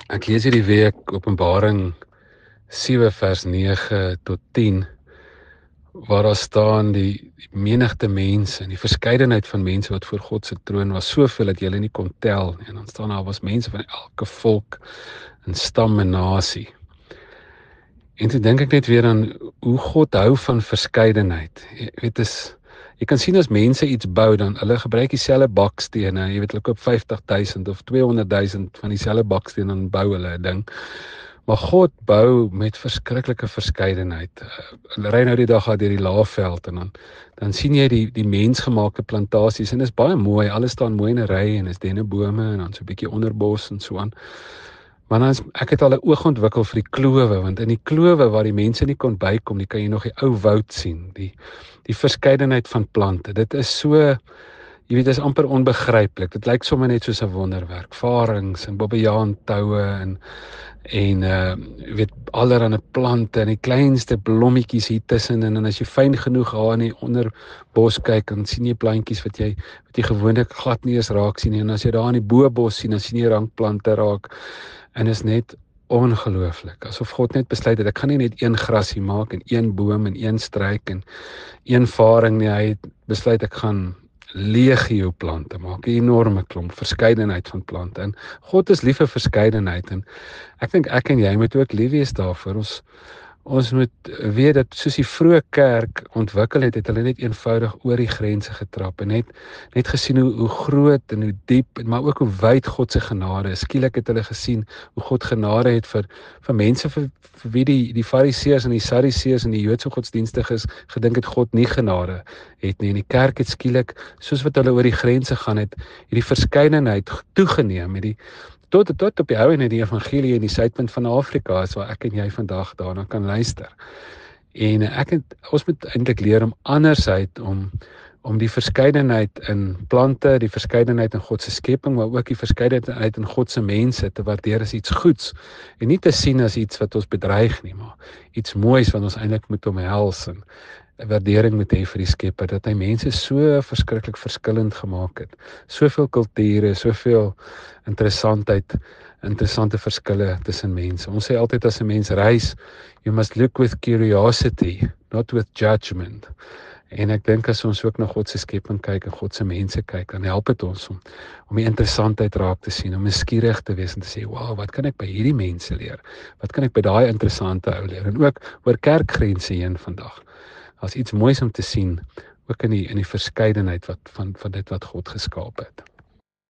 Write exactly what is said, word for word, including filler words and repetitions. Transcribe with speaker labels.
Speaker 1: Ek lees hierdie week Openbaring sewe vers nege tot tien, waar daar staan die, die menigte mense en die verskeidenheid van mense wat voor God se troon was, soveel dat jy hulle nie kon tel nie. En dan staan daar was mense van elke volk en stam en nasie. En toe dink ek net weer aan hoe God hou van verskeidenheid. Jy weet, is jy kan sien as mense iets bou, dan hulle gebruik dieselfde bakstene. Jy weet, hulle koop vyftig duisend of tweehonderd duisend van dieselfde bakstene en bou hulle 'n ding. Maar God bou met verskriklike verskeidenheid. Hulle ry nou die dag uit deur die Laagveld en dan dan sien jy die die mensgemaakte plantasies en dit is baie mooi. Alles staan mooi in 'n ry en is dennebome en dan so 'n bietjie onderbos en so aan. Maar dan is, ek het al 'n oog ontwikkel vir die klowe, want in die klowe waar die mense nie kon bykom nie, kan jy nog die ou woud sien, die die verskeidenheid van plante. Dit is so, jy weet, dit is amper onbegryplik. Dit lyk sommer net soos 'n wonderwerk. Varings en bobbejaantoue en en uh jy weet, allerlei plante en die kleinste blommetjies hier tussen, en, en as jy fyn genoeg daar in die onderbos kyk, dan sien jy plantjies wat jy wat jy gewoonlik glad nie eens raak sien nie. En as jy daar in die bobos sien, dan sien jy rankplante raak. En is net ongelooflik, asof God net besluit het, ek gaan nie net een grasie maak en een boom en een struik en een varing nie, hy het besluit ek gaan legio plante maak, 'n enorme klomp, verskeidenheid van plante. En God is lief vir verskeidenheid en ek dink ek en jy moet ook lief wees daarvoor. Ons Ons moet weet dat soos die vroeë kerk ontwikkel het, het hulle net eenvoudig oor die grense getrap en net net gesien hoe hoe groot en hoe diep, maar ook hoe wyd God se genade is. Skielik het hulle gesien hoe God genade het vir vir mense vir, vir wie die die Fariseërs en die Sadduseërs en die Joodse godsdienstiges gedink het God nie genade het nie. En die kerk het skielik, soos wat hulle oor die grense gaan het, hierdie verskeidenheid toegeneem, het die Tot, tot op die ou en die evangelie in die suidpunt van Afrika is waar ek en jy vandag daarna kan luister. En ek het, ons moet eintlik leer om andersheid, om om die verskeidenheid in plante, die verskeidenheid in God se skepping, maar ook die verskeidenheid in God se mense te waardeer as iets goeds en nie te sien as iets wat ons bedreig nie, maar iets moois wat ons eintlik moet omhels en 'n waardering moet hê vir die Skepper, dat hy mense so verskriklik verskillend gemaak het. Soveel kulture, soveel interessantheid, interessante verskille tussen mense. Ons sê altyd as 'n mens reis, you must look with curiosity, not with judgment. En ek dink as ons ook na God se skepping kyk en God se mense kyk, dan help dit ons om om die interessantheid raak te sien, om nuuskierig te wees en te sê, wow, wat kan ek by hierdie mense leer? Wat kan ek by daai interessante ou leer? En ook oor kerkgrense heen vandag. As iets moois om te sien, ook in die in die verskeidenheid wat van van dit wat God geskaap het.